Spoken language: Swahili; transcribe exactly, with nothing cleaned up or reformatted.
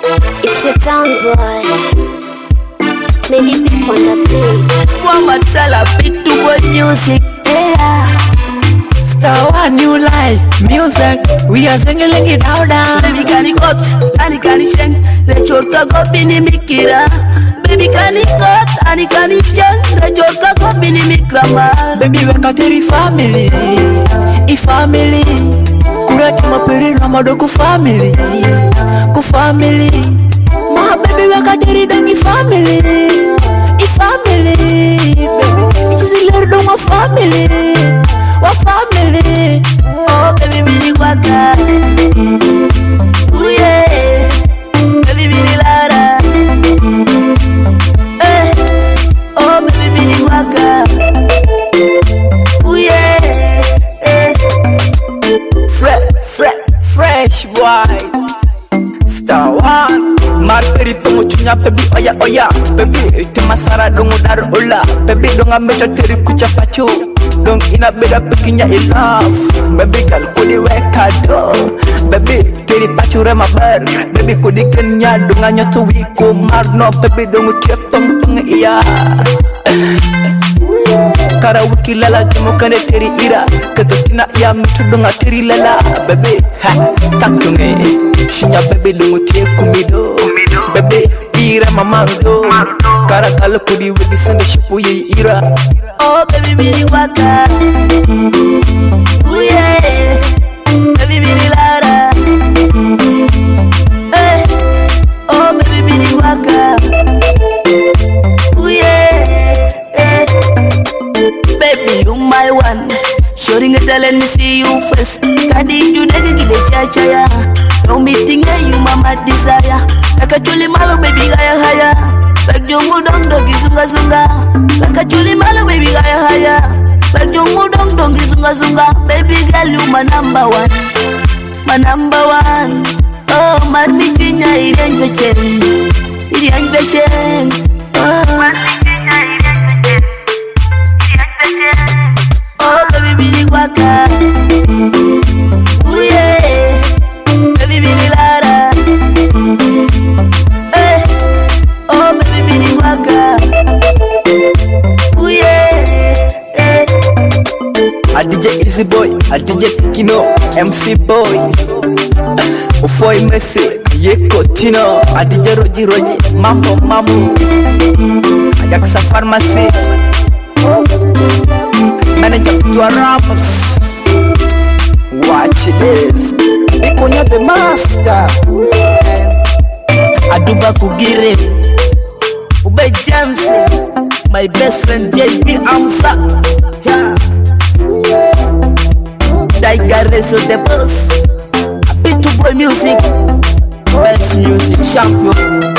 It's your town boy. Many people on the beat. One tell a bit too good music. Yeah. Star one new life music. We are singing it down down. Baby can it cut, can it can it change. The chorka go bini mikira. Baby can it cut, and it can it change. The chorka go bini mikrama. Baby we got a family, a family. Kurati maperi ramado ku family, ku family. My baby we got a dangi family, a family. Baby, she's a little my family. Wa family, oh baby bini waka, ooh yeah, baby bini lara, eh, oh baby bini waka, ooh yeah, eh, fresh, fresh, fresh boy, Star one, marperi tongo chunya baby oya oya, baby temasara dongo dar ola, baby donga meta teri kucha pacho. Don't ina beda pikinya in love. Baby girl kudi weka do. Baby teri pachure mabar. Baby kudi kenya dunga nyoto wiko marno. Baby dongu tie peng peng iya. Kara wiki lala jemo kane teri ira. Ketotina iya mitu dunga teri lala. Baby ha kaktunge. Shinya baby dongu tie kumido. Baby ira mamando. Kara kala kudi wiki sende shupu ye ira. Oh baby bini waka, ooh yeah, baby bini lara, eh, oh baby bini waka, ooh yeah, eh, baby you my one, showing it let me see you first. Kadi you negi gile cha ya, no meeting you mama desire, like chuli malo baby gaya haya. Like jongo dong dong gisunga sunga, like a juli malo baby gaya haya. Like jongo dong dong gisunga sunga, baby girl you my number one, my number one. Oh marmi kinya irian vechen, irian vechen. Oh marmi kinya irian vechen, irian vechen. Oh baby bini waka, ooh yeah, baby bini lara. Oh baby bini waka, ooh yeah, eh. A D J Easy Boy, a D J Kino, M C Boy, Ufoy Messi, Yeko Tino, a D J Roji Roji, Mambo Mambo, Ajaxa Pharmacy, Manager to a rappers. Watch this, Bikonya the master, Aduba Kugire. Ube James, my best friend J B Amsa, yeah. Tiger Rezo the boss, a bit to boy music, best music champion.